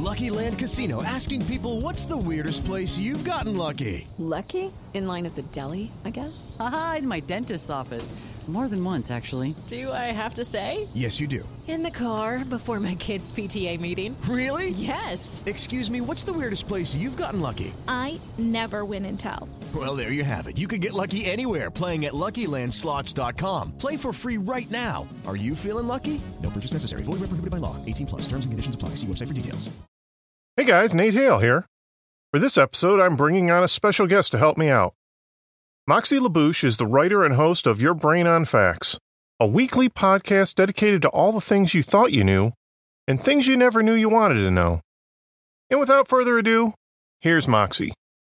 Lucky Land Casino, asking people, what's the weirdest place you've gotten lucky? Lucky? In line at the deli, I guess? Aha, in my dentist's office. More than once, actually. Do I have to say? Yes, you do. In the car before my kids' PTA meeting. Really? Yes. Excuse me, what's the weirdest place you've gotten lucky? I never win and tell. Well, there you have it. You can get lucky anywhere, playing at LuckyLandSlots.com. Play for free right now. Are you feeling lucky? No purchase necessary. Void where prohibited by law. 18+. Terms and conditions apply. See website for details. Hey guys, Nate Hale here. For this episode, I'm bringing on a special guest to help me out. Moxie LaBouche is the writer and host of Your Brain on Facts, a weekly podcast dedicated to all the things you thought you knew and things you never knew you wanted to know. And without further ado, here's Moxie.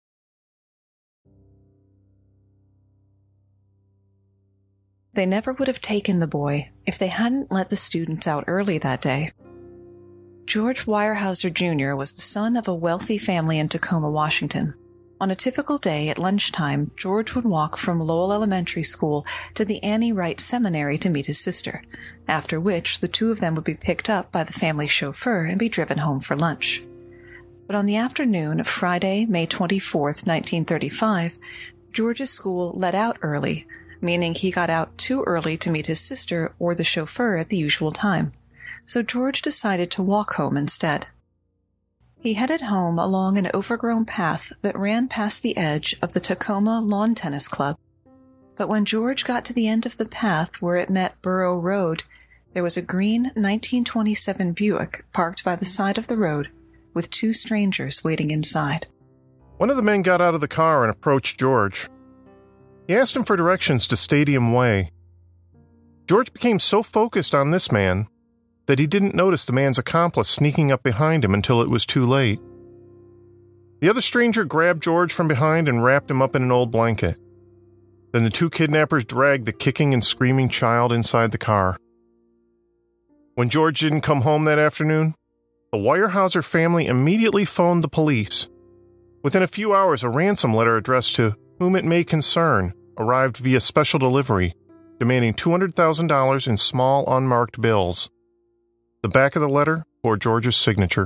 They never would have taken the boy if they hadn't let the students out early that day. George Weyerhaeuser Jr. was the son of a wealthy family in Tacoma, Washington. On a typical day at lunchtime, George would walk from Lowell Elementary School to the Annie Wright Seminary to meet his sister, after which the two of them would be picked up by the family chauffeur and be driven home for lunch. But on the afternoon of Friday, May 24th, 1935, George's school let out early, meaning he got out too early to meet his sister or the chauffeur at the usual time. So George decided to walk home instead. He headed home along an overgrown path that ran past the edge of the Tacoma Lawn Tennis Club. But when George got to the end of the path where it met Burrow Road, there was a green 1927 Buick parked by the side of the road with two strangers waiting inside. One of the men got out of the car and approached George. He asked him for directions to Stadium Way. George became so focused on this man that he didn't notice the man's accomplice sneaking up behind him until it was too late. The other stranger grabbed George from behind and wrapped him up in an old blanket. Then the two kidnappers dragged the kicking and screaming child inside the car. When George didn't come home that afternoon, the Weyerhaeuser family immediately phoned the police. Within a few hours, a ransom letter addressed to whom it may concern arrived via special delivery, demanding $200,000 in small unmarked bills. The back of the letter bore George's signature.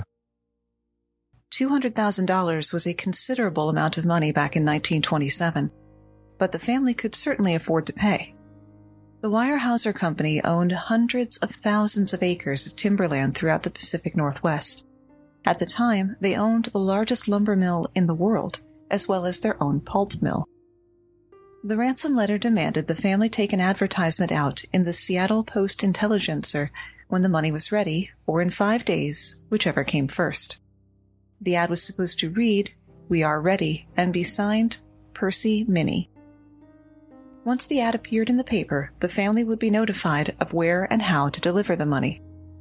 $200,000 was a considerable amount of money back in 1927, but the family could certainly afford to pay. The Weyerhaeuser Company owned hundreds of thousands of acres of timberland throughout the Pacific Northwest. At the time, they owned the largest lumber mill in the world, as well as their own pulp mill. The ransom letter demanded the family take an advertisement out in the Seattle Post-Intelligencer when the money was ready, or in 5 days, whichever came first. The ad was supposed to read, "We are ready," and be signed, Percy Minnie. Once the ad appeared in the paper, the family would be notified of where and how to deliver the money.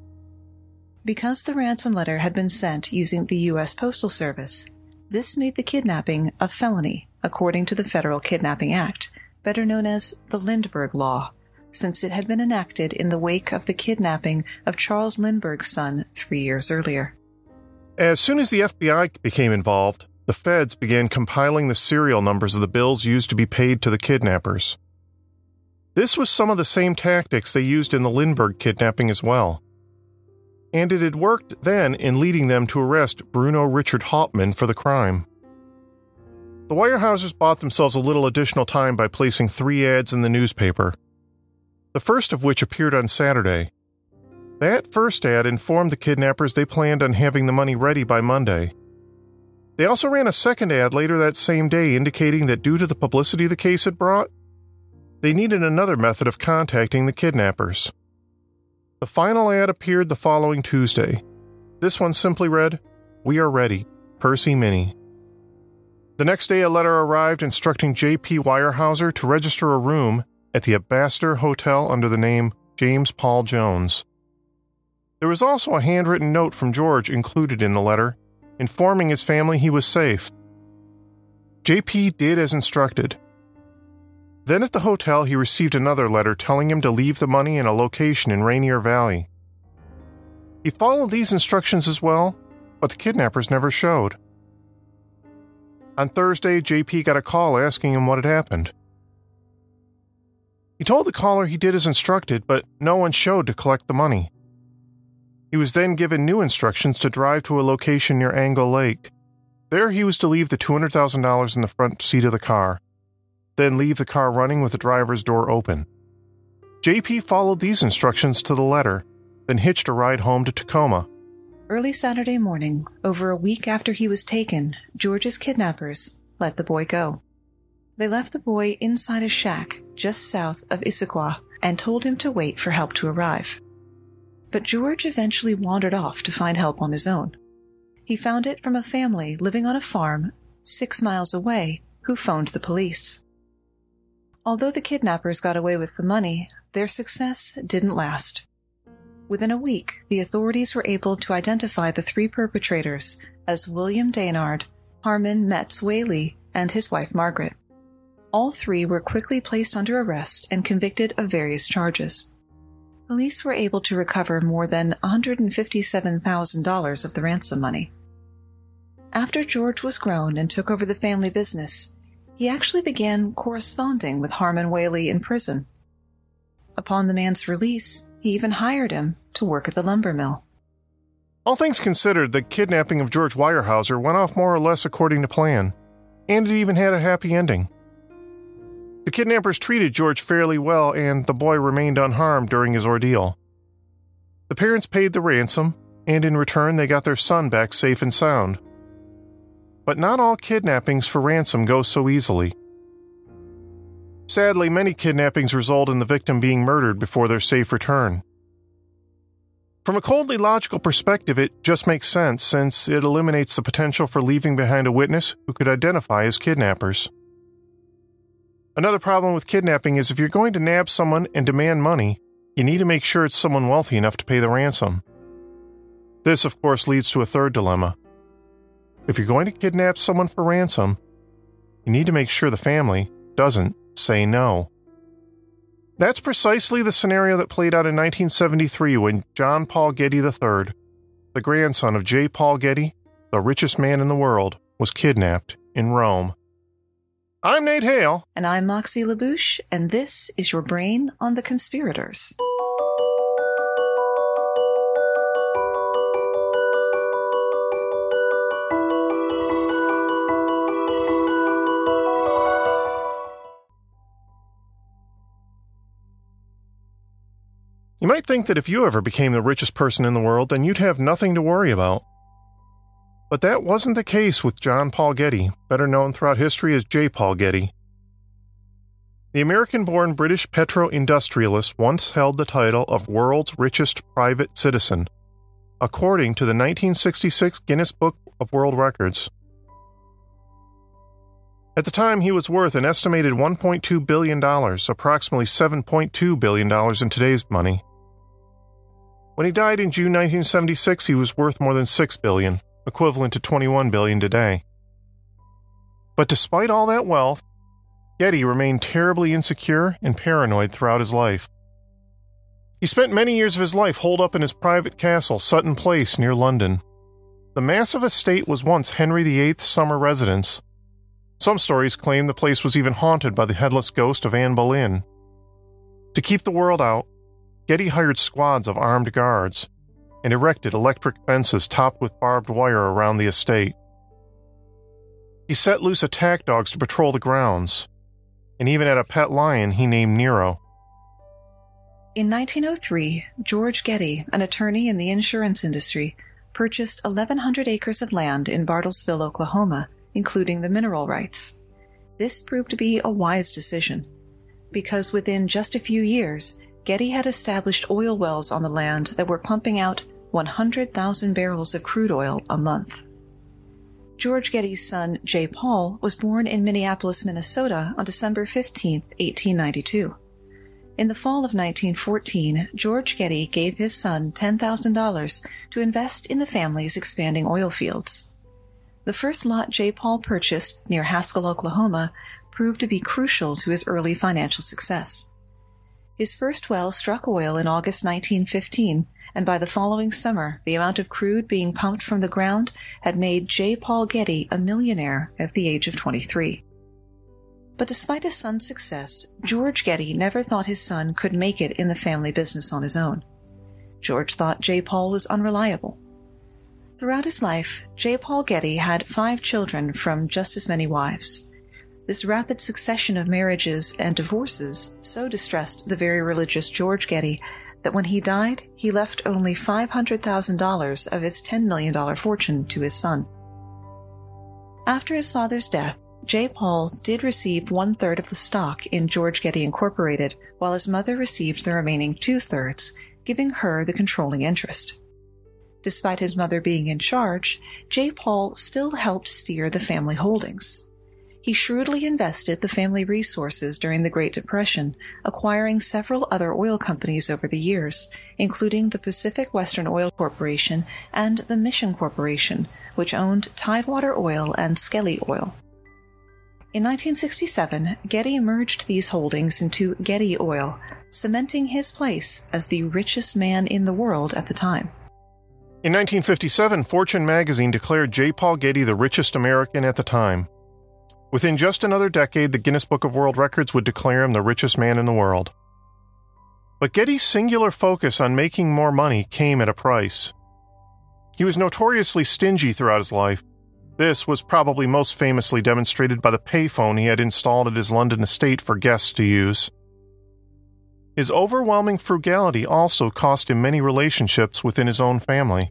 Because the ransom letter had been sent using the U.S. Postal Service, this made the kidnapping a felony, according to the Federal Kidnapping Act, better known as the Lindbergh Law, since it had been enacted in the wake of the kidnapping of Charles Lindbergh's son 3 years earlier. As soon as the FBI became involved, the feds began compiling the serial numbers of the bills used to be paid to the kidnappers. This was some of the same tactics they used in the Lindbergh kidnapping as well. And it had worked then in leading them to arrest Bruno Richard Hauptmann for the crime. The Weyerhaeusers bought themselves a little additional time by placing 3 ads in the newspaper, the first of which appeared on Saturday. That first ad informed the kidnappers they planned on having the money ready by Monday. They also ran a second ad later that same day indicating that due to the publicity the case had brought, they needed another method of contacting the kidnappers. The final ad appeared the following Tuesday. This one simply read, "We are ready, Percy Minnie." The next day a letter arrived instructing J.P. Weyerhaeuser to register a room at the Ambassador Hotel under the name James Paul Jones. There was also a handwritten note from George included in the letter, informing his family he was safe. J.P. did as instructed. Then at the hotel he received another letter telling him to leave the money in a location in Rainier Valley. He followed these instructions as well, but the kidnappers never showed. On Thursday, J.P. got a call asking him what had happened. He told the caller he did as instructed, but no one showed to collect the money. He was then given new instructions to drive to a location near Angle Lake. There he was to leave the $200,000 in the front seat of the car, then leave the car running with the driver's door open. JP followed these instructions to the letter, then hitched a ride home to Tacoma. Early Saturday morning, over a week after he was taken, George's kidnappers let the boy go. They left the boy inside a shack just south of Issaquah and told him to wait for help to arrive. But George eventually wandered off to find help on his own. He found it from a family living on a farm 6 miles away who phoned the police. Although the kidnappers got away with the money, their success didn't last. Within a week, the authorities were able to identify the 3 perpetrators as William Daynard, Harmon Metz Whaley, and his wife Margaret. All 3 were quickly placed under arrest and convicted of various charges. Police were able to recover more than $157,000 of the ransom money. After George was grown and took over the family business, he actually began corresponding with Harmon Whaley in prison. Upon the man's release, he even hired him to work at the lumber mill. All things considered, the kidnapping of George Weyerhaeuser went off more or less according to plan, and it even had a happy ending. The kidnappers treated George fairly well, and the boy remained unharmed during his ordeal. The parents paid the ransom, and in return they got their son back safe and sound. But not all kidnappings for ransom go so easily. Sadly, many kidnappings result in the victim being murdered before their safe return. From a coldly logical perspective, it just makes sense, since it eliminates the potential for leaving behind a witness who could identify as kidnappers. Another problem with kidnapping is if you're going to nab someone and demand money, you need to make sure it's someone wealthy enough to pay the ransom. This, of course, leads to a third dilemma. If you're going to kidnap someone for ransom, you need to make sure the family doesn't say no. That's precisely the scenario that played out in 1973 when John Paul Getty III, the grandson of J. Paul Getty, the richest man in the world, was kidnapped in Rome. I'm Nate Hale. And I'm Moxie LaBouche, and this is your Brain on the Conspirators. You might think that if you ever became the richest person in the world, then you'd have nothing to worry about. But that wasn't the case with John Paul Getty, better known throughout history as J. Paul Getty. The American-born British petro-industrialist once held the title of world's richest private citizen, according to the 1966 Guinness Book of World Records. At the time, he was worth an estimated $1.2 billion, approximately $7.2 billion in today's money. When he died in June 1976, he was worth more than $6 billion, equivalent to $21 billion today. But despite all that wealth, Getty remained terribly insecure and paranoid throughout his life. He spent many years of his life holed up in his private castle, Sutton Place, near London. The massive estate was once Henry VIII's summer residence. Some stories claim the place was even haunted by the headless ghost of Anne Boleyn. To keep the world out, Getty hired squads of armed guards and erected electric fences topped with barbed wire around the estate. He set loose attack dogs to patrol the grounds, and even had a pet lion he named Nero. In 1903, George Getty, an attorney in the insurance industry, purchased 1,100 acres of land in Bartlesville, Oklahoma, including the mineral rights. This proved to be a wise decision, because within just a few years, Getty had established oil wells on the land that were pumping out 100,000 barrels of crude oil a month. George Getty's son, J. Paul, was born in Minneapolis, Minnesota on December 15, 1892. In the fall of 1914, George Getty gave his son $10,000 to invest in the family's expanding oil fields. The first lot J. Paul purchased near Haskell, Oklahoma, proved to be crucial to his early financial success. His first well struck oil in August 1915, and by the following summer, the amount of crude being pumped from the ground had made J. Paul Getty a millionaire at the age of 23. But despite his son's success, George Getty never thought his son could make it in the family business on his own. George thought J. Paul was unreliable. Throughout his life, J. Paul Getty had 5 children from just as many wives. This rapid succession of marriages and divorces so distressed the very religious George Getty that when he died, he left only $500,000 of his $10 million fortune to his son. After his father's death, J. Paul did receive 1/3 of the stock in George Getty Incorporated, while his mother received the remaining 2/3, giving her the controlling interest. Despite his mother being in charge, J. Paul still helped steer the family holdings. He shrewdly invested the family resources during the Great Depression, acquiring several other oil companies over the years, including the Pacific Western Oil Corporation and the Mission Corporation, which owned Tidewater Oil and Skelly Oil. In 1967, Getty merged these holdings into Getty Oil, cementing his place as the richest man in the world at the time. In 1957, Fortune magazine declared J. Paul Getty the richest American at the time. Within just another decade, the Guinness Book of World Records would declare him the richest man in the world. But Getty's singular focus on making more money came at a price. He was notoriously stingy throughout his life. This was probably most famously demonstrated by the payphone he had installed at his London estate for guests to use. His overwhelming frugality also cost him many relationships within his own family.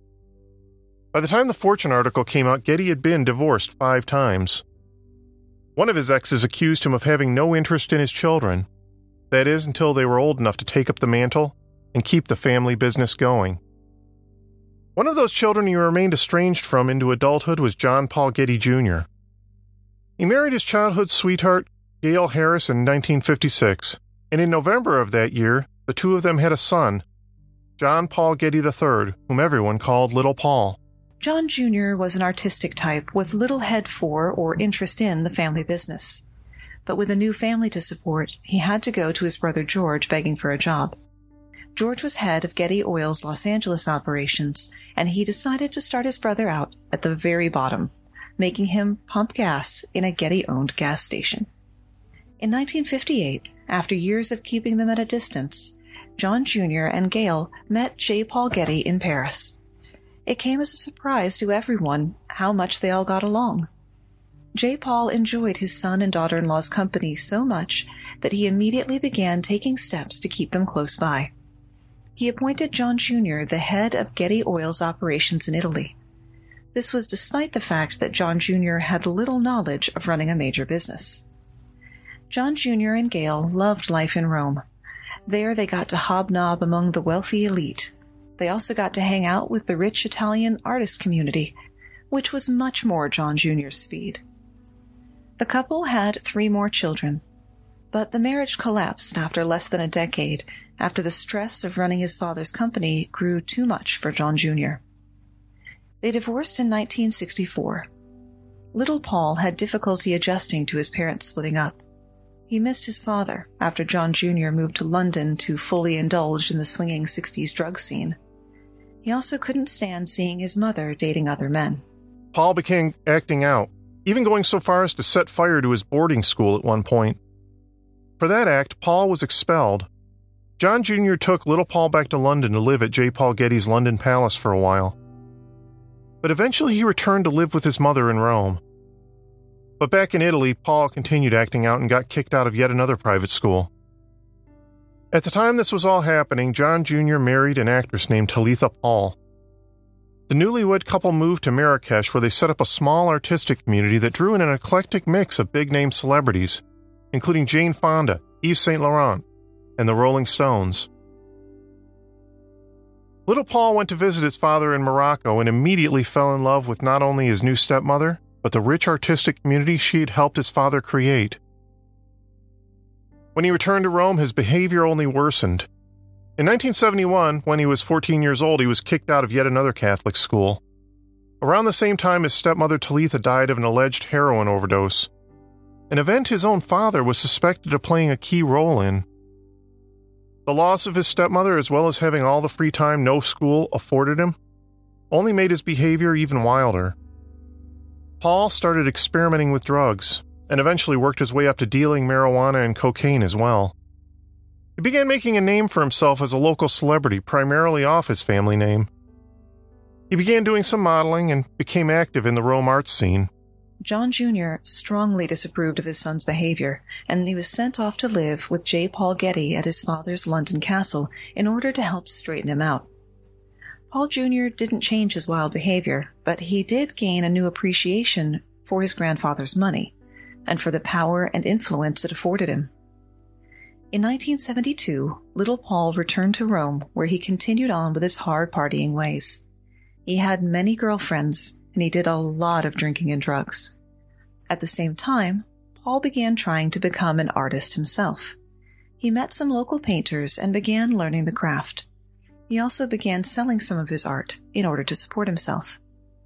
By the time the Fortune article came out, Getty had been divorced 5 times. One of his exes accused him of having no interest in his children, that is, until they were old enough to take up the mantle and keep the family business going. One of those children he remained estranged from into adulthood was John Paul Getty Jr. He married his childhood sweetheart, Gail Harris, in 1956, and in November of that year, the two of them had a son, John Paul Getty III, whom everyone called Little Paul. John Jr. was an artistic type with little head for or interest in the family business. But with a new family to support, he had to go to his brother George begging for a job. George was head of Getty Oil's Los Angeles operations, and he decided to start his brother out at the very bottom, making him pump gas in a Getty-owned gas station. In 1958, after years of keeping them at a distance, John Jr. and Gail met J. Paul Getty in Paris. It came as a surprise to everyone how much they all got along. J. Paul enjoyed his son and daughter-in-law's company so much that he immediately began taking steps to keep them close by. He appointed John Jr. the head of Getty Oil's operations in Italy. This was despite the fact that John Jr. had little knowledge of running a major business. John Jr. and Gail loved life in Rome. There they got to hobnob among the wealthy elite. They also got to hang out with the rich Italian artist community, which was much more John Jr.'s speed. The couple had 3 more children, but the marriage collapsed after less than a decade, after the stress of running his father's company grew too much for John Jr. They divorced in 1964. Little Paul had difficulty adjusting to his parents splitting up. He missed his father after John Jr. moved to London to fully indulge in the swinging 60s drug scene. He also couldn't stand seeing his mother dating other men. Paul began acting out, even going so far as to set fire to his boarding school at one point. For that act, Paul was expelled. John Jr. took Little Paul back to London to live at J. Paul Getty's London Palace for a while. But eventually he returned to live with his mother in Rome. But back in Italy, Paul continued acting out and got kicked out of yet another private school. At the time this was all happening, John Jr. married an actress named Talitha Paul. The newlywed couple moved to Marrakesh, where they set up a small artistic community that drew in an eclectic mix of big-name celebrities, including Jane Fonda, Yves Saint Laurent, and the Rolling Stones. Little Paul went to visit his father in Morocco and immediately fell in love with not only his new stepmother, but the rich artistic community she had helped his father create. When he returned to Rome, his behavior only worsened. In 1971, when he was 14 years old, he was kicked out of yet another Catholic school. Around the same time, his stepmother Talitha died of an alleged heroin overdose, an event his own father was suspected of playing a key role in. The loss of his stepmother, as well as having all the free time no school afforded him, only made his behavior even wilder. Paul started experimenting with drugs, and eventually worked his way up to dealing marijuana and cocaine as well. He began making a name for himself as a local celebrity, primarily off his family name. He began doing some modeling and became active in the Rome art scene. John Jr. strongly disapproved of his son's behavior, and he was sent off to live with J. Paul Getty at his father's London castle in order to help straighten him out. Paul Jr. didn't change his wild behavior, but he did gain a new appreciation for his grandfather's money, and for the power and influence it afforded him. In 1972, little Paul returned to Rome, where he continued on with his hard partying ways. He had many girlfriends, and he did a lot of drinking and drugs. At the same time, Paul began trying to become an artist himself. He met some local painters and began learning the craft. He also began selling some of his art in order to support himself.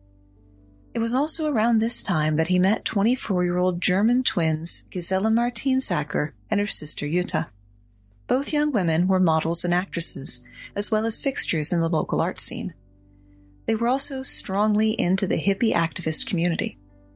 It was also around this time that he met 24-year-old German twins Gisela Martin-Sacker and her sister Jutta. Both young women were models and actresses, as well as fixtures in the local art scene. They were also strongly into the hippie activist community.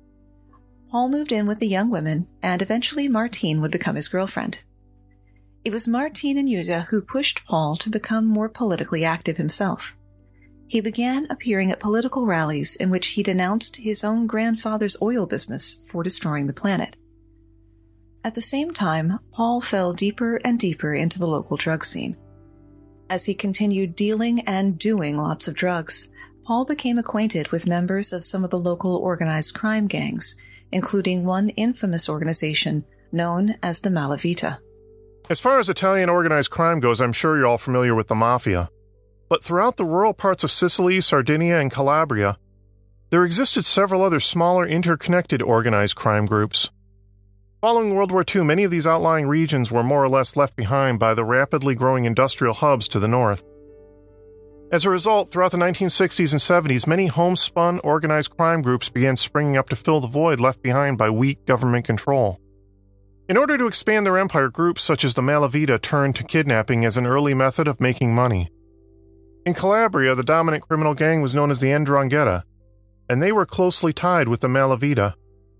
Paul moved in with the young women, and eventually Martine would become his girlfriend. It was Martine and Jutta who pushed Paul to become more politically active himself. He began appearing at political rallies in which he denounced his own grandfather's oil business for destroying the planet. At the same time, Paul fell deeper and deeper into the local drug scene. As he continued dealing and doing lots of drugs, Paul became acquainted with members of some of the local organized crime gangs, including one infamous organization known as the Malavita. As far as Italian organized crime goes, I'm sure you're all familiar with the Mafia. But throughout the rural parts of Sicily, Sardinia, and Calabria, there existed several other smaller interconnected organized crime groups. Following World War II, many of these outlying regions were more or less left behind by the rapidly growing industrial hubs to the north. As a result, throughout the 1960s and 70s, many homespun organized crime groups began springing up to fill the void left behind by weak government control. In order to expand their empire, groups such as the Malavita turned to kidnapping as an early method of making money. In Calabria, the dominant criminal gang was known as the 'Ndrangheta, and they were closely tied with the Malavita.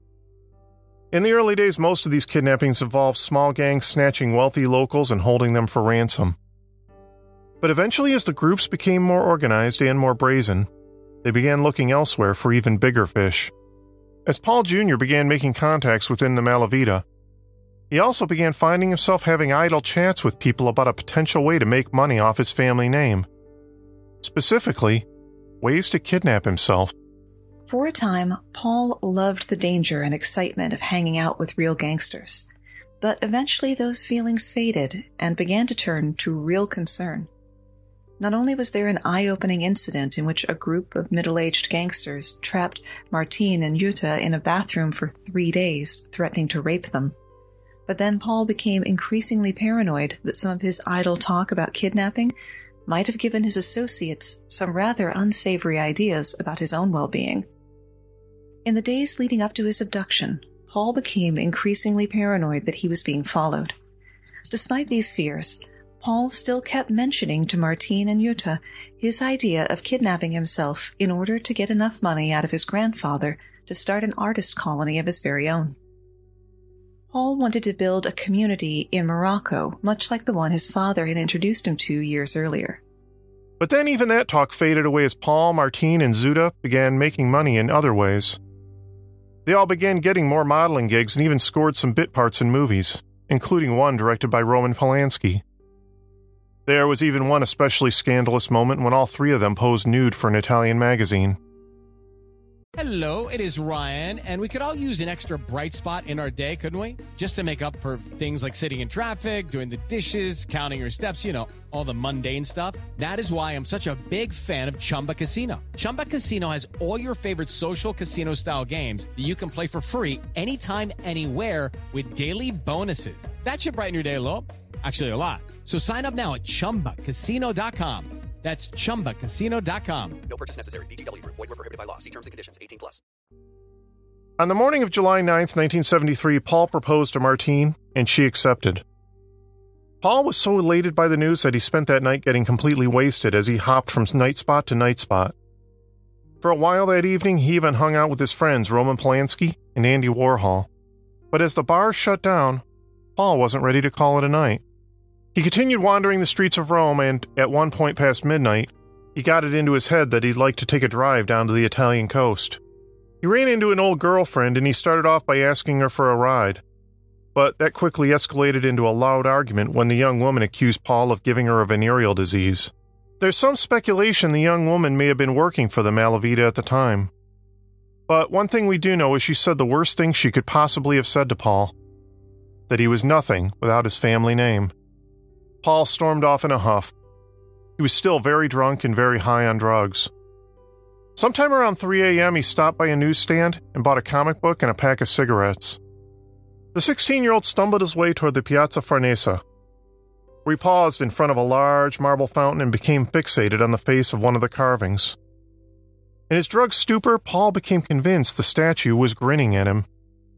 In the early days, most of these kidnappings involved small gangs snatching wealthy locals and holding them for ransom. But eventually, as the groups became more organized and more brazen, they began looking elsewhere for even bigger fish. As Paul Jr. began making contacts within the Malavita, he also began finding himself having idle chats with people about a potential way to make money off his family name. Specifically, ways to kidnap himself. For a time, Paul loved the danger and excitement of hanging out with real gangsters, but eventually those feelings faded and began to turn to real concern. Not only was there an eye-opening incident in which a group of middle-aged gangsters trapped Martine and Jutta in a bathroom for 3 days, threatening to rape them, but then Paul became increasingly paranoid that some of his idle talk about kidnapping might have given his associates some rather unsavory ideas about his own well-being. In the days leading up to his abduction, Paul became increasingly paranoid that he was being followed. Despite these fears, Paul still kept mentioning to Martine and Jutta his idea of kidnapping himself in order to get enough money out of his grandfather to start an artist colony of his very own. Paul wanted to build a community in Morocco, much like the one his father had introduced him to years earlier. But then even that talk faded away as Paul, Martine, and Jutta began making money in other ways. They all began getting more modeling gigs and even scored some bit parts in movies, including one directed by Roman Polanski. There was even one especially scandalous moment when all three of them posed nude for an Italian magazine. Hello, it is Ryan, and we could all use an extra bright spot in our day, couldn't we? Just to make up for things like sitting in traffic, doing the dishes, counting your steps, all the mundane stuff. That is why I'm such a big fan of Chumba Casino. Chumba Casino has all your favorite social casino-style games that you can play for free anytime, anywhere with daily bonuses. That should brighten your day a little. Actually, a lot. So sign up now at ChumbaCasino.com. That's ChumbaCasino.com. No purchase necessary. VGW Group. Void where prohibited by law. See terms and conditions. 18+. On the morning of July 9th, 1973, Paul proposed to Martine, and she accepted. Paul was so elated by the news that he spent that night getting completely wasted as he hopped from night spot to night spot. For a while that evening, he even hung out with his friends Roman Polanski and Andy Warhol. But as the bars shut down, Paul wasn't ready to call it a night. He continued wandering the streets of Rome, and at one point past midnight, he got it into his head that he'd like to take a drive down to the Italian coast. He ran into an old girlfriend, and he started off by asking her for a ride. But that quickly escalated into a loud argument when the young woman accused Paul of giving her a venereal disease. There's some speculation the young woman may have been working for the Malavita at the time. But one thing we do know is she said the worst thing she could possibly have said to Paul, that he was nothing without his family name. Paul stormed off in a huff. He was still very drunk and very high on drugs. Sometime around 3 a.m., he stopped by a newsstand and bought a comic book and a pack of cigarettes. The 16-year-old stumbled his way toward the Piazza Farnese, where he paused in front of a large marble fountain and became fixated on the face of one of the carvings. In his drug stupor, Paul became convinced the statue was grinning at him.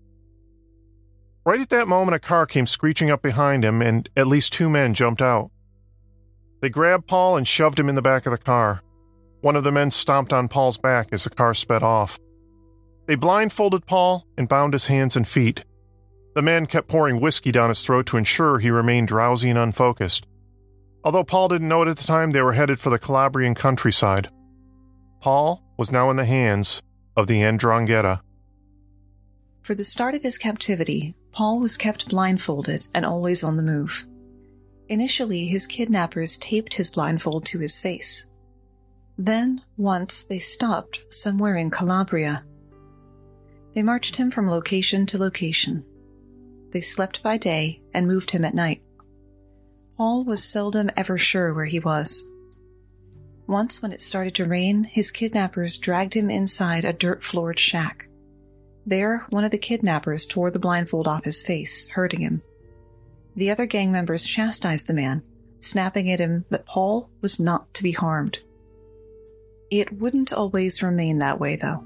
Right at that moment, a car came screeching up behind him, and at least 2 men jumped out. They grabbed Paul and shoved him in the back of the car. One of the men stomped on Paul's back as the car sped off. They blindfolded Paul and bound his hands and feet. The men kept pouring whiskey down his throat to ensure he remained drowsy and unfocused. Although Paul didn't know it at the time, they were headed for the Calabrian countryside. Paul was now in the hands of the 'Ndrangheta. For the start of his captivity, Paul was kept blindfolded and always on the move. Initially, his kidnappers taped his blindfold to his face. Then, once, they stopped somewhere in Calabria. They marched him from location to location. They slept by day and moved him at night. Paul was seldom ever sure where he was. Once, when it started to rain, his kidnappers dragged him inside a dirt-floored shack. There, one of the kidnappers tore the blindfold off his face, hurting him. The other gang members chastised the man, snapping at him that Paul was not to be harmed. It wouldn't always remain that way, though.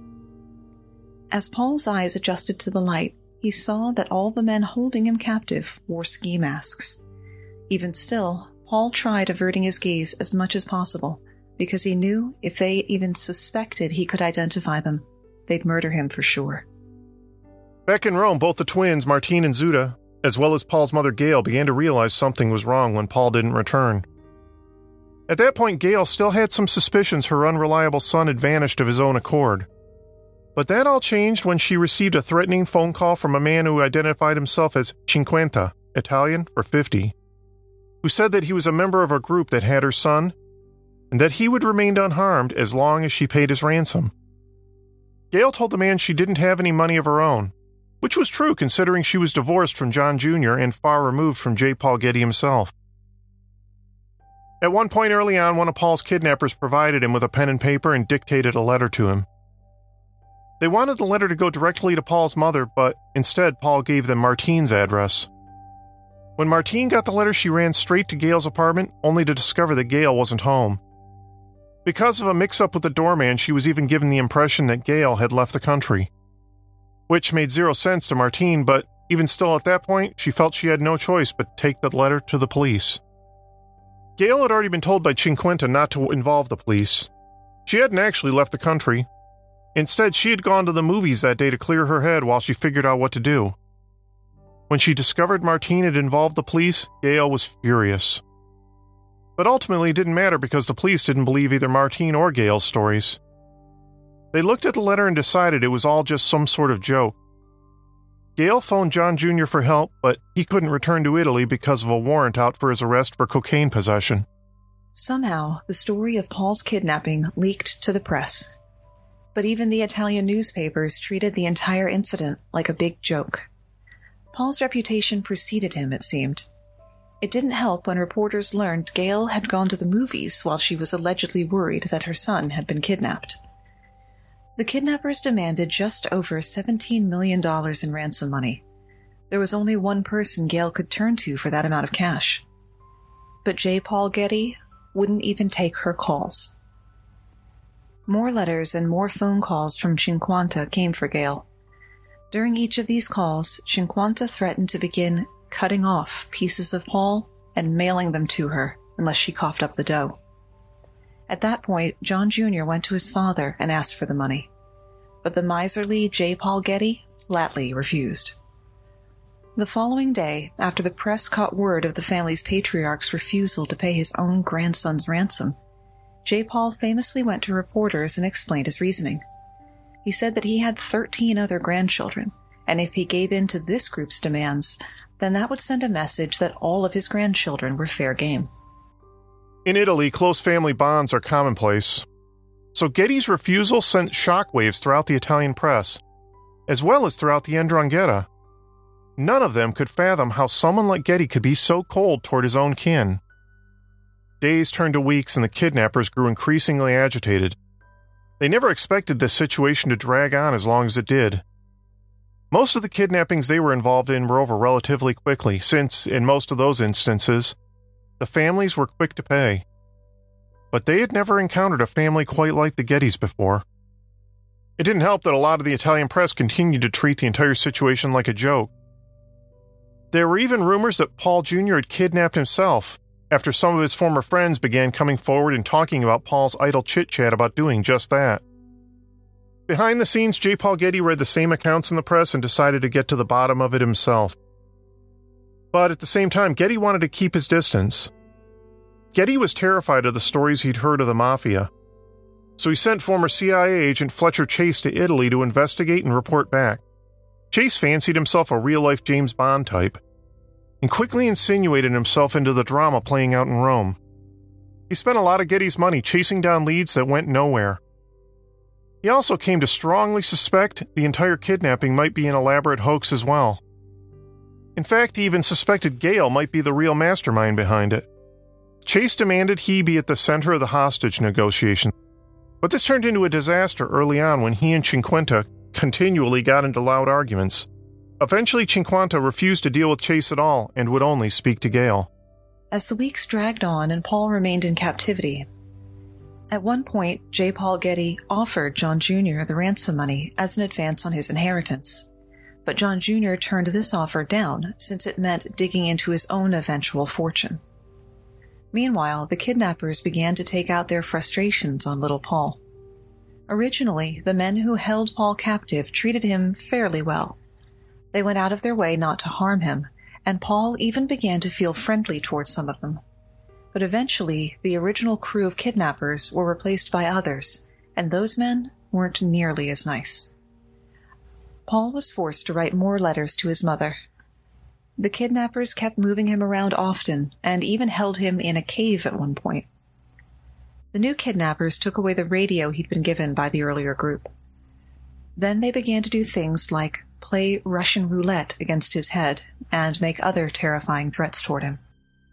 As Paul's eyes adjusted to the light, he saw that all the men holding him captive wore ski masks. Even still, Paul tried averting his gaze as much as possible, because he knew if they even suspected he could identify them, they'd murder him for sure. Back in Rome, both the twins, Martine and Zuda, as well as Paul's mother Gail, began to realize something was wrong when Paul didn't return. At that point, Gail still had some suspicions her unreliable son had vanished of his own accord. But that all changed when she received a threatening phone call from a man who identified himself as Cinquanta, Italian for 50, who said that he was a member of a group that had her son, and that he would remain unharmed as long as she paid his ransom. Gail told the man she didn't have any money of her own, which was true considering she was divorced from John Jr. and far removed from J. Paul Getty himself. At one point early on, one of Paul's kidnappers provided him with a pen and paper and dictated a letter to him. They wanted the letter to go directly to Paul's mother, but instead Paul gave them Martine's address. When Martine got the letter, she ran straight to Gail's apartment, only to discover that Gail wasn't home. Because of a mix-up with the doorman, she was even given the impression that Gail had left the country, which made zero sense to Martine, but even still at that point, she felt she had no choice but to take the letter to the police. Gail had already been told by Cinquanta not to involve the police. She hadn't actually left the country. Instead, she had gone to the movies that day to clear her head while she figured out what to do. When she discovered Martine had involved the police, Gail was furious. But ultimately, it didn't matter because the police didn't believe either Martine or Gail's stories. They looked at the letter and decided it was all just some sort of joke. Gail phoned John Jr. for help, but he couldn't return to Italy because of a warrant out for his arrest for cocaine possession. Somehow, the story of Paul's kidnapping leaked to the press. But even the Italian newspapers treated the entire incident like a big joke. Paul's reputation preceded him, it seemed. It didn't help when reporters learned Gail had gone to the movies while she was allegedly worried that her son had been kidnapped. The kidnappers demanded just over $17 million in ransom money. There was only one person Gail could turn to for that amount of cash. But J. Paul Getty wouldn't even take her calls. More letters and more phone calls from Cinquanta came for Gail. During each of these calls, Cinquanta threatened to begin cutting off pieces of Paul and mailing them to her unless she coughed up the dough. At that point, John Jr. went to his father and asked for the money. But the miserly J. Paul Getty flatly refused. The following day, after the press caught word of the family's patriarch's refusal to pay his own grandson's ransom, J. Paul famously went to reporters and explained his reasoning. He said that he had 13 other grandchildren, and if he gave in to this group's demands, then that would send a message that all of his grandchildren were fair game. In Italy, close family bonds are commonplace, so Getty's refusal sent shockwaves throughout the Italian press, as well as throughout the 'Ndrangheta. None of them could fathom how someone like Getty could be so cold toward his own kin. Days turned to weeks and the kidnappers grew increasingly agitated. They never expected this situation to drag on as long as it did. Most of the kidnappings they were involved in were over relatively quickly, since, in most of those instances, the families were quick to pay. But they had never encountered a family quite like the Gettys before. It didn't help that a lot of the Italian press continued to treat the entire situation like a joke. There were even rumors that Paul Jr. had kidnapped himself, after some of his former friends began coming forward and talking about Paul's idle chit-chat about doing just that. Behind the scenes, J. Paul Getty read the same accounts in the press and decided to get to the bottom of it himself. But at the same time, Getty wanted to keep his distance. Getty was terrified of the stories he'd heard of the Mafia, so he sent former CIA agent Fletcher Chase to Italy to investigate and report back. Chase fancied himself a real-life James Bond type, and quickly insinuated himself into the drama playing out in Rome. He spent a lot of Getty's money chasing down leads that went nowhere. He also came to strongly suspect the entire kidnapping might be an elaborate hoax as well. In fact, he even suspected Gale might be the real mastermind behind it. Chase demanded he be at the center of the hostage negotiation, but this turned into a disaster early on when he and Cinquanta continually got into loud arguments. Eventually, Cinquanta refused to deal with Chase at all and would only speak to Gale. As the weeks dragged on and Paul remained in captivity, at one point, J. Paul Getty offered John Jr. the ransom money as an advance on his inheritance. But John Jr. turned this offer down since it meant digging into his own eventual fortune. Meanwhile, the kidnappers began to take out their frustrations on little Paul. Originally, the men who held Paul captive treated him fairly well. They went out of their way not to harm him, and Paul even began to feel friendly towards some of them. But eventually, the original crew of kidnappers were replaced by others, and those men weren't nearly as nice. Paul was forced to write more letters to his mother. The kidnappers kept moving him around often, and even held him in a cave at one point. The new kidnappers took away the radio he'd been given by the earlier group. Then they began to do things like play Russian roulette against his head and make other terrifying threats toward him.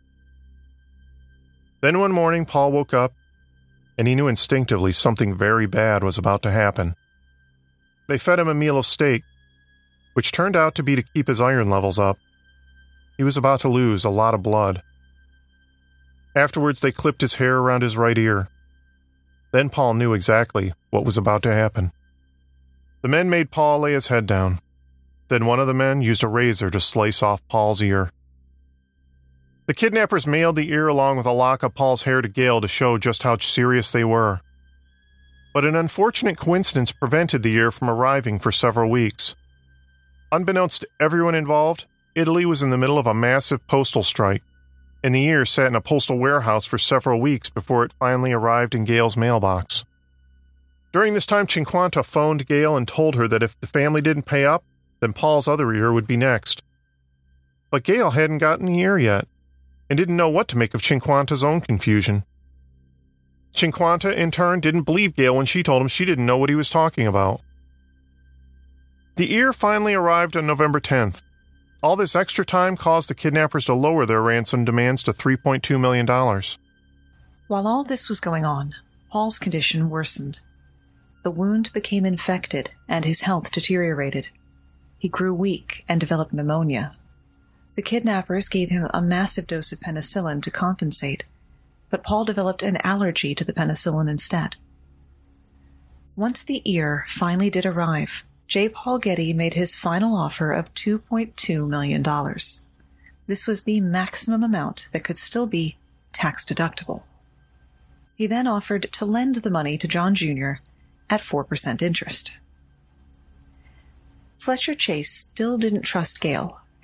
Then one morning, Paul woke up, and he knew instinctively something very bad was about to happen. They fed him a meal of steak, which turned out to be to keep his iron levels up. He was about to lose a lot of blood. Afterwards, they clipped his hair around his right ear. Then Paul knew exactly what was about to happen. The men made Paul lay his head down. Then one of the men used a razor to slice off Paul's ear. The kidnappers mailed the ear along with a lock of Paul's hair to Gale to show just how serious they were. But an unfortunate coincidence prevented the ear from arriving for several weeks. Unbeknownst to everyone involved, Italy was in the middle of a massive postal strike, and the ear sat in a postal warehouse for several weeks before it finally arrived in Gale's mailbox. During this time, Cinquanta phoned Gale and told her that if the family didn't pay up, then Paul's other ear would be next. But Gale hadn't gotten the ear yet, and didn't know what to make of Cinquanta's own confusion. Cinquanta, in turn, didn't believe Gale when she told him she didn't know what he was talking about. The ear finally arrived on November 10th. All this extra time caused the kidnappers to lower their ransom demands to $3.2 million. While all this was going on, Paul's condition worsened. The wound became infected, and his health deteriorated. He grew weak and developed pneumonia. The kidnappers gave him a massive dose of penicillin to compensate, but Paul developed an allergy to the penicillin instead. Once the ear finally did arrive, J. Paul Getty made his final offer of $2.2 million. This was the maximum amount that could still be tax-deductible. He then offered to lend the money to John Jr. at 4% interest. Fletcher Chase still didn't trust Gale,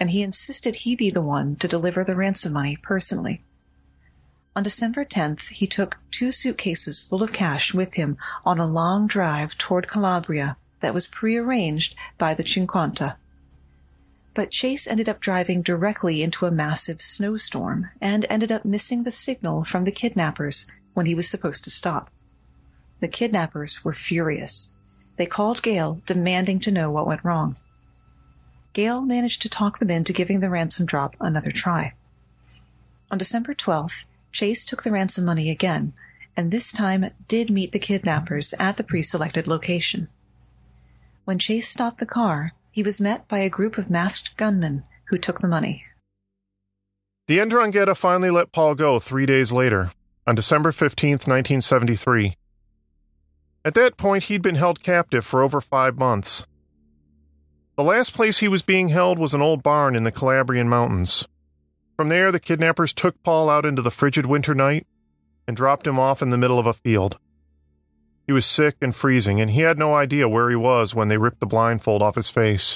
and he insisted he be the one to deliver the ransom money personally. On December 10th, he took 2 suitcases full of cash with him on a long drive toward Calabria that was prearranged by the Cinquanta. But Chase ended up driving directly into a massive snowstorm and ended up missing the signal from the kidnappers when he was supposed to stop. The kidnappers were furious. They called Gale, demanding to know what went wrong. Gale managed to talk them into giving the ransom drop another try. On December 12th, Chase took the ransom money again, and this time did meet the kidnappers at the pre-selected location. When Chase stopped the car, he was met by a group of masked gunmen who took the money. The 'Ndrangheta finally let Paul go 3 days later, on December 15th, 1973. At that point, he'd been held captive for over 5 months. The last place he was being held was an old barn in the Calabrian mountains. From there, the kidnappers took Paul out into the frigid winter night and dropped him off in the middle of a field. He was sick and freezing, and he had no idea where he was when they ripped the blindfold off his face.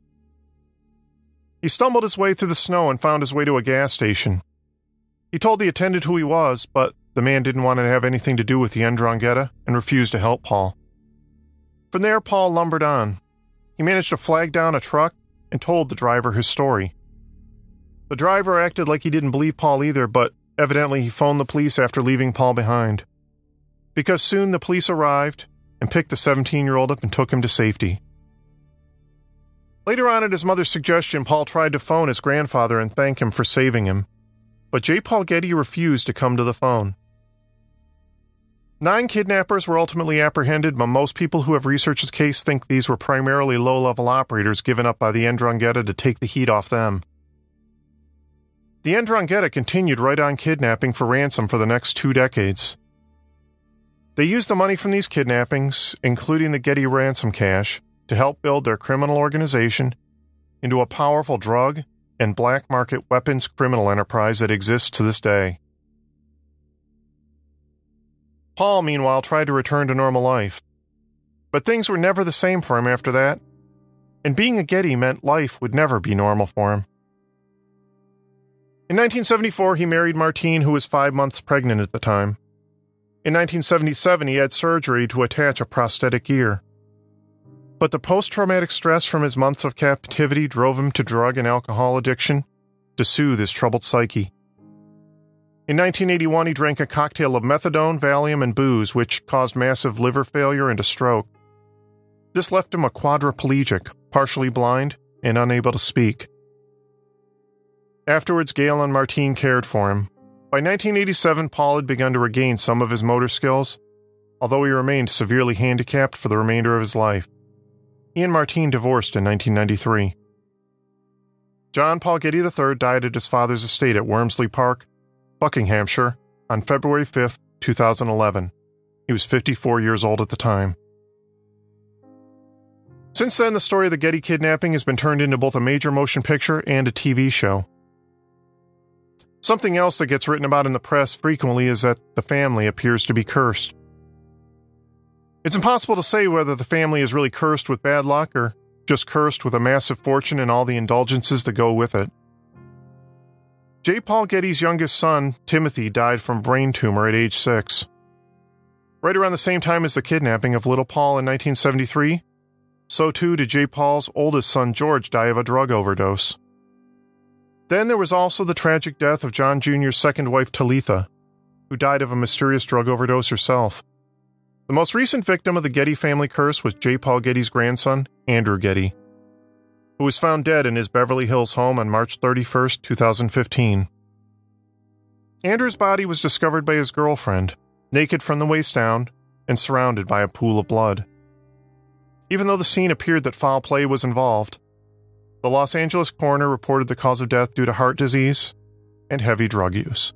He stumbled his way through the snow and found his way to a gas station. He told the attendant who he was, but the man didn't want to have anything to do with the 'Ndrangheta and refused to help Paul. From there, Paul lumbered on. He managed to flag down a truck and told the driver his story. The driver acted like he didn't believe Paul either, but evidently he phoned the police after leaving Paul behind. Because soon the police arrived and picked the 17-year-old up and took him to safety. Later on, at his mother's suggestion, Paul tried to phone his grandfather and thank him for saving him, but J. Paul Getty refused to come to the phone. 9 kidnappers were ultimately apprehended, but most people who have researched the case think these were primarily low-level operators given up by the 'Ndrangheta to take the heat off them. The 'Ndrangheta continued right on kidnapping for ransom for the next 2 decades. They used the money from these kidnappings, including the Getty ransom cash, to help build their criminal organization into a powerful drug and black market weapons criminal enterprise that exists to this day. Paul, meanwhile, tried to return to normal life. But things were never the same for him after that, and being a Getty meant life would never be normal for him. In 1974, he married Martine, who was 5 months pregnant at the time. In 1977, he had surgery to attach a prosthetic ear. But the post-traumatic stress from his months of captivity drove him to drug and alcohol addiction to soothe his troubled psyche. In 1981, he drank a cocktail of methadone, Valium, and booze, which caused massive liver failure and a stroke. This left him a quadriplegic, partially blind, and unable to speak. Afterwards, Gale and Martine cared for him. By 1987, Paul had begun to regain some of his motor skills, although he remained severely handicapped for the remainder of his life. He and Martine divorced in 1993. John Paul Getty III died at his father's estate at Wormsley Park, Buckinghamshire, on February 5, 2011. He was 54 years old at the time. Since then, the story of the Getty kidnapping has been turned into both a major motion picture and a TV show. Something else that gets written about in the press frequently is that the family appears to be cursed. It's impossible to say whether the family is really cursed with bad luck or just cursed with a massive fortune and all the indulgences that go with it. J. Paul Getty's youngest son, Timothy, died from a brain tumor at age 6. Right around the same time as the kidnapping of little Paul in 1973, so too did J. Paul's oldest son, George, die of a drug overdose. Then there was also the tragic death of John Jr.'s second wife, Talitha, who died of a mysterious drug overdose herself. The most recent victim of the Getty family curse was J. Paul Getty's grandson, Andrew Getty, who was found dead in his Beverly Hills home on March 31, 2015. Andrew's body was discovered by his girlfriend, naked from the waist down and surrounded by a pool of blood. Even though the scene appeared that foul play was involved, the Los Angeles coroner reported the cause of death due to heart disease and heavy drug use.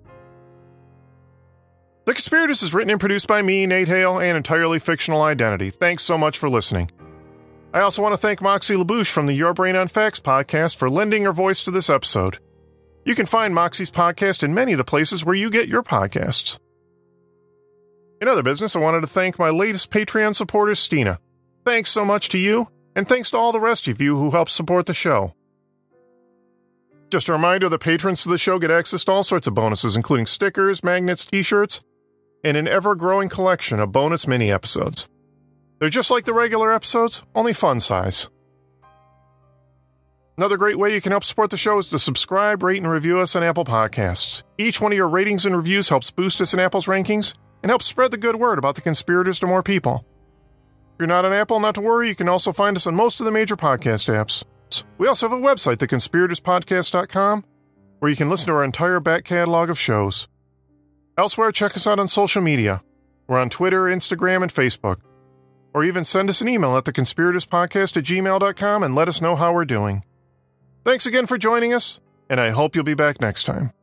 The Conspirators is written and produced by me, Nate Hale, an entirely fictional identity. Thanks so much for listening. I also want to thank Moxie LaBouche from the Your Brain on Facts podcast for lending her voice to this episode. You can find Moxie's podcast in many of the places where you get your podcasts. In other business, I wanted to thank my latest Patreon supporter, Stina. Thanks so much to you, and thanks to all the rest of you who help support the show. Just a reminder that patrons of the show get access to all sorts of bonuses, including stickers, magnets, t-shirts, and an ever-growing collection of bonus mini-episodes. They're just like the regular episodes, only fun size. Another great way you can help support the show is to subscribe, rate, and review us on Apple Podcasts. Each one of your ratings and reviews helps boost us in Apple's rankings and helps spread the good word about the Conspirators to more people. If you're not on Apple, not to worry, you can also find us on most of the major podcast apps. We also have a website, theconspiratorspodcast.com, where you can listen to our entire back catalog of shows. Elsewhere, check us out on social media. We're on Twitter, Instagram, and Facebook. Or even send us an email at theconspiratorspodcast@gmail.com and let us know how we're doing. Thanks again for joining us, and I hope you'll be back next time.